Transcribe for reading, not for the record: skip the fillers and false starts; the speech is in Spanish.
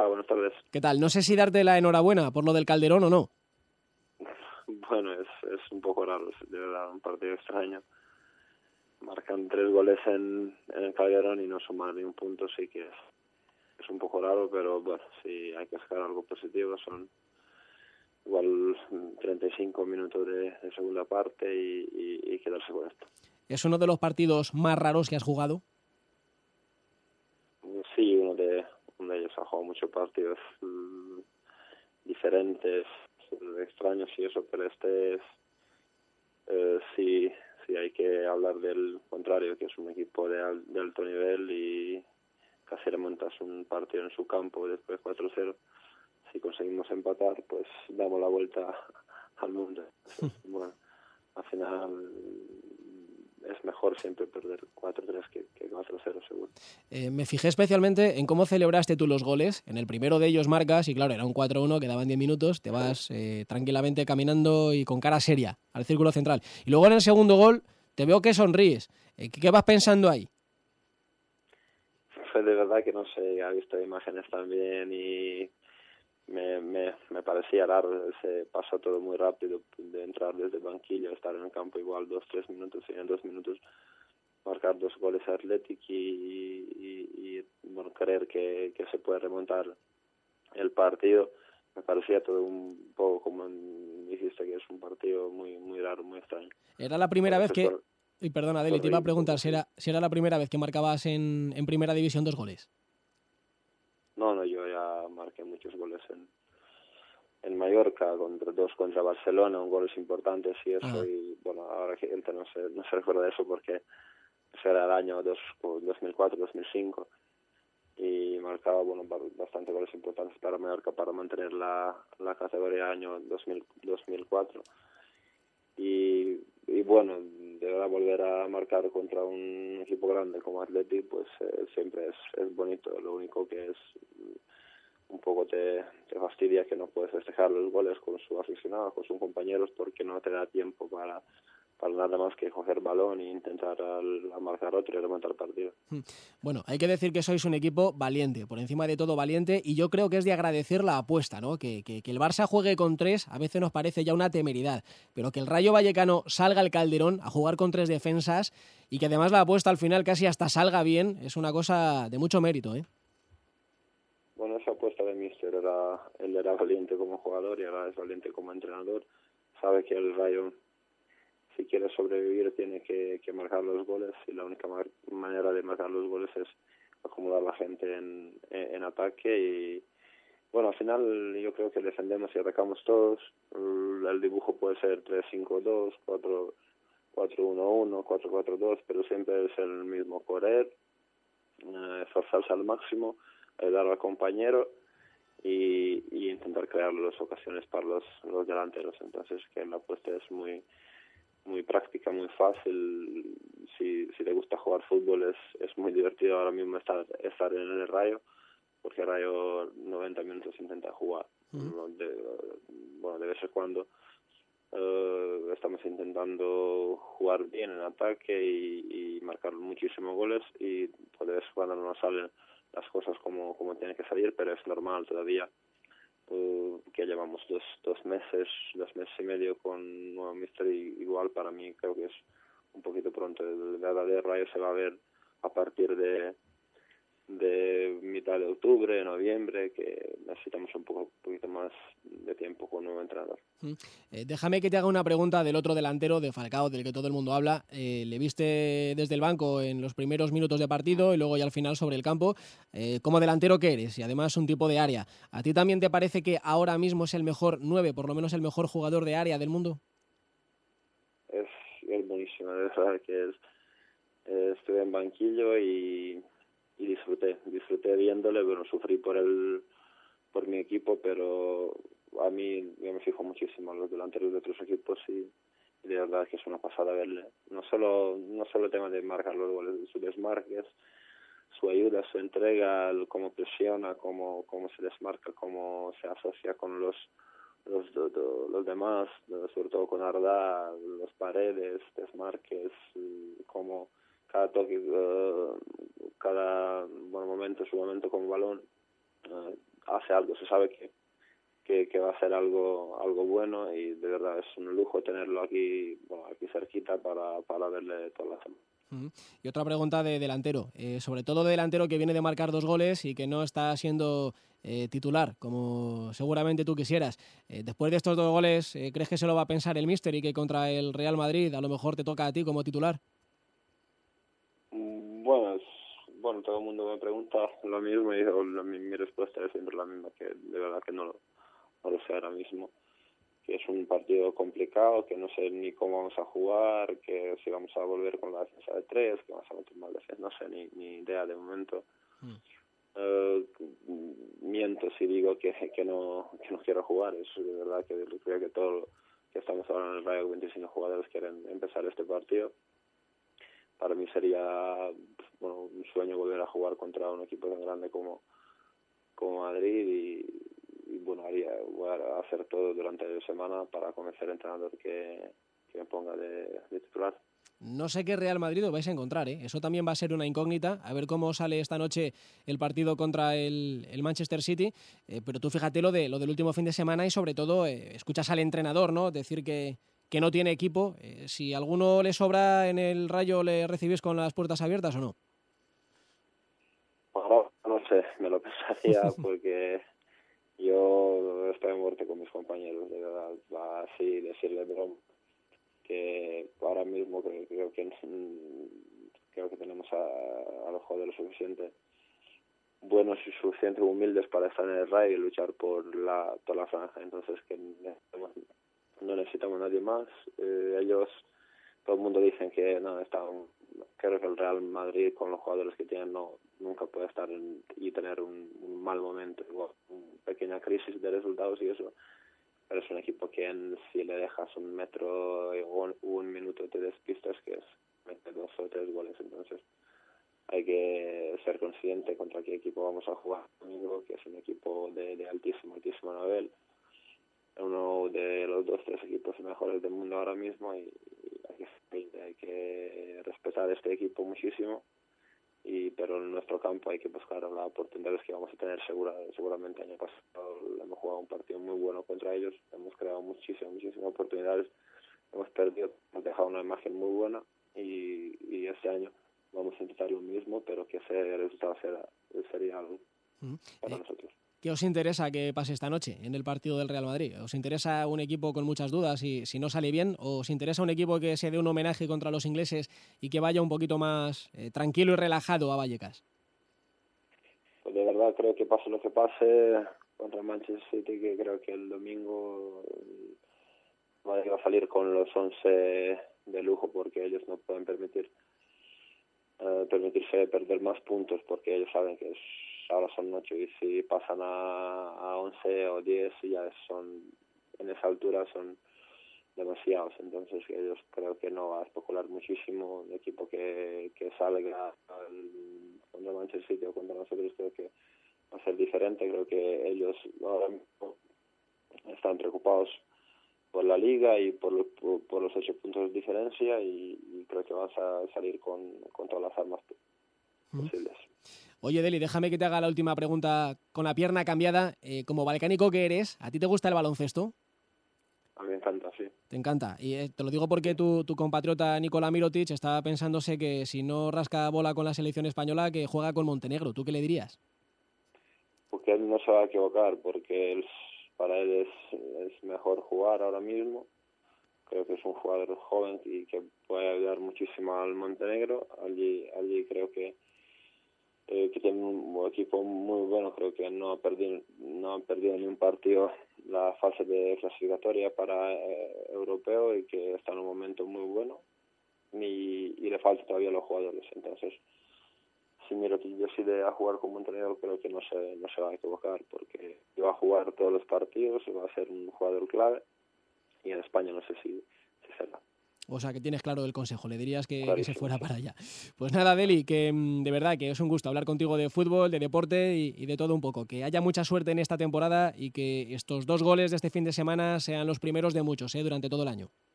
Hola, buenas tardes. ¿Qué tal? No sé si darte la enhorabuena por lo del Calderón o no. Bueno, es un poco raro, de verdad, un partido extraño. Marcan 3 goles en el Calderón y no suman ni un punto, sí que es un poco raro, pero bueno, sí hay que sacar algo positivo. Son igual 35 minutos de segunda parte y quedarse con esto. ¿Es uno de los partidos más raros que has jugado? Sí, uno de ellos ha jugado muchos partidos diferentes, extraños y eso, pero este es sí hay que hablar del contrario, que es un equipo de alto nivel y casi remontas un partido en su campo después 4-0. Si conseguimos empatar, pues damos la vuelta al mundo. Entonces, bueno, al final es mejor siempre perder 4-3 que 4-0 seguro. Me fijé especialmente en cómo celebraste tú los goles. En el primero de ellos marcas y claro, era un 4-1, quedaban 10 minutos, te vas tranquilamente caminando y con cara seria al círculo central. Y luego en el segundo gol te veo que sonríes. ¿Qué vas pensando ahí? Fue de verdad que no sé, he visto imágenes también y me parecía raro, se pasó todo muy rápido, de entrar desde el banquillo, estar en el campo igual 2-3 minutos y en 2 minutos marcar 2 goles a Athletic y bueno, creer que se puede remontar el partido. Me parecía todo un poco como dijiste, que es un partido muy muy raro, muy extraño. Era la primera Por vez eso que... Y perdona, Deli, te iba sonreí a un preguntar poco, si sí. era la primera vez que marcabas en Primera División 2 goles. No, yo ya marqué muchos goles en Mallorca, dos contra Barcelona, un goles importantes y eso, Ah. y bueno, ahora que gente no se recuerda de eso porque ese era el año 2004-2005 y marcaba bueno bastante goles importantes para Mallorca para mantener la categoría año 2004 y bueno, de verdad volver a marcar contra un equipo grande como Athletic pues siempre es bonito. Lo único que es un poco te fastidia que no puedes festejar los goles con su aficionado, con sus compañeros, porque no te da tiempo para nada más que coger balón e intentar a marcar otro y remontar partido. Bueno, hay que decir que sois un equipo valiente, por encima de todo valiente, y yo creo que es de agradecer la apuesta, ¿no? Que el Barça juegue con 3 a veces nos parece ya una temeridad, pero que el Rayo Vallecano salga al Calderón a jugar con 3 defensas y que además la apuesta al final casi hasta salga bien, es una cosa de mucho mérito, ¿eh? Bueno, esa apuesta de Mister él era valiente como jugador y ahora es valiente como entrenador. Sabe que el Rayo, si quiere sobrevivir, tiene que marcar los goles y la única manera de marcar los goles es acomodar la gente en ataque y bueno, al final yo creo que defendemos y atacamos todos. El dibujo puede ser 3-5-2, 4-1-1, 4-4-2, pero siempre es el mismo: correr, esforzarse al máximo, ayudar al compañero y intentar crear las ocasiones para los delanteros. Entonces que la apuesta es muy muy práctica, muy fácil. Si te gusta jugar fútbol es muy divertido ahora mismo estar en el Rayo, porque Rayo 90 minutos intenta jugar. Uh-huh. Bueno, de vez en cuando estamos intentando jugar bien en ataque y marcar muchísimos goles y pues de vez en cuando no nos salen las cosas como tienen que salir, pero es normal todavía que llevamos dos meses y medio con nuevo Mister y igual para mí creo que es un poquito pronto. El verdadero Rayo se va a ver a partir de mitad de octubre, noviembre, que necesitamos un poquito más de tiempo con un nuevo entrenador. Déjame que te haga una pregunta del otro delantero, de Falcao, del que todo el mundo habla. Le viste desde el banco en los primeros minutos de partido y luego ya al final sobre el campo. Como delantero que eres y además un tipo de área, ¿a ti también te parece que ahora mismo es el mejor 9, por lo menos el mejor jugador de área del mundo? Es buenísimo, de verdad que estuve en banquillo y disfruté viéndole. Bueno, sufrí por mi equipo, pero a mí yo me fijo muchísimo en los delanteros de otros equipos y de verdad que es una pasada verle. No solo el tema de marcar los goles, de sus desmarques, su ayuda, su entrega, cómo presiona, cómo se desmarca, cómo se asocia con los demás, sobre todo con Arda, los paredes, desmarques, como cada toque, cada buen momento, su momento con balón, pase algo. Se sabe que va a ser algo bueno, y de verdad es un lujo tenerlo aquí cerquita para verle toda la semana. Y otra pregunta de delantero, sobre todo de delantero que viene de marcar 2 goles y que no está siendo titular, como seguramente tú quisieras. Después de estos 2 goles, ¿crees que se lo va a pensar el míster y que contra el Real Madrid a lo mejor te toca a ti como titular? Bueno, todo el mundo me pregunta lo mismo, y mi respuesta es siempre la misma, que de verdad que no lo sé ahora mismo. Que es un partido complicado, que no sé ni cómo vamos a jugar, que si vamos a volver con la defensa de 3, que vamos a meter más defensa, no sé, ni idea de momento. Miento si digo que no quiero jugar. Es de verdad que creo que todo que estamos ahora en el Rayo, 25 jugadores quieren empezar este partido. Para mí sería un sueño volver a jugar contra un equipo tan grande como Madrid, y voy a hacer todo durante la semana para convencer al entrenador que me ponga de titular. No sé qué Real Madrid os vais a encontrar, ¿eh? Eso también va a ser una incógnita, a ver cómo sale esta noche el partido contra el Manchester City, pero tú fíjate lo del último fin de semana, y sobre todo escuchas al entrenador, ¿no?, decir que no tiene equipo. Si alguno le sobra en el Rayo, ¿le recibís con las puertas abiertas o no? Ahora no sé, me lo pensaría porque yo estoy muerto con mis compañeros, de verdad. Va así decirle broma que ahora mismo creo que tenemos a los jugadores suficiente buenos y suficiente humildes para estar en el Rayo y luchar por toda la franja. Entonces que no necesitamos a nadie más. Todo el mundo dice que creo que el Real Madrid, con los jugadores que tienen, nunca puede estar y tener un mal momento, igual, una pequeña crisis de resultados y eso. Pero es un equipo que si le dejas un metro o un minuto te despistas, que es meter 2 o 3 goles. Entonces hay que ser consciente contra qué equipo vamos a jugar domingo, que es un equipo de altísimo nivel, uno de los 2-3 equipos mejores del mundo ahora mismo, y hay que respetar este equipo muchísimo, pero en nuestro campo hay que buscar las oportunidades que vamos a tener seguramente. Año pasado hemos jugado un partido muy bueno contra ellos, hemos creado muchísimas oportunidades, hemos perdido, hemos dejado una imagen muy buena, y este año vamos a intentar lo mismo, pero que ese resultado sería algo para nosotros. ¿Qué os interesa que pase esta noche en el partido del Real Madrid? ¿Os interesa un equipo con muchas dudas y si no sale bien? ¿O os interesa un equipo que se dé un homenaje contra los ingleses y que vaya un poquito más tranquilo y relajado a Vallecas? Pues de verdad creo que pase lo que pase contra Manchester City, que creo que el domingo va a salir con los 11 de lujo, porque ellos no pueden permitirse perder más puntos, porque ellos saben que ahora son 8, y si pasan a 11 o 10 ya en esa altura son demasiados. Entonces ellos creo que no va a especular muchísimo. Un equipo que salga contra Manchester City o contra nosotros creo que va a ser diferente. Creo que ellos ahora mismo están preocupados por la liga y por los 8 puntos de diferencia, y creo que vas a salir con todas las armas posibles. Oye, Deli, déjame que te haga la última pregunta con la pierna cambiada. Como balcánico que eres, ¿a ti te gusta el baloncesto? A mí me encanta, sí. Te encanta. Y te lo digo porque tu compatriota Nikola Mirotic estaba pensándose que si no rasca bola con la selección española, que juega con Montenegro. ¿Tú qué le dirías? Porque él no se va a equivocar, porque para él es mejor jugar ahora mismo. Creo que es un jugador joven y que puede ayudar muchísimo al Montenegro. Allí creo que tiene un equipo muy bueno. Creo que no ha perdido ni un partido la fase de clasificatoria para europeo, y que está en un momento muy bueno, y le falta todavía a los jugadores. Entonces, si Mirotic decide a jugar con Montenegro, creo que no se va a equivocar, porque va a jugar todos los partidos, va a ser un jugador clave, y en España no sé si será. O sea, que tienes claro el consejo, le dirías que se fuera Sí. para allá. Pues nada, Deli, que de verdad que es un gusto hablar contigo de fútbol, de deporte y de todo un poco. Que haya mucha suerte en esta temporada y que estos 2 goles de este fin de semana sean los primeros de muchos durante todo el año.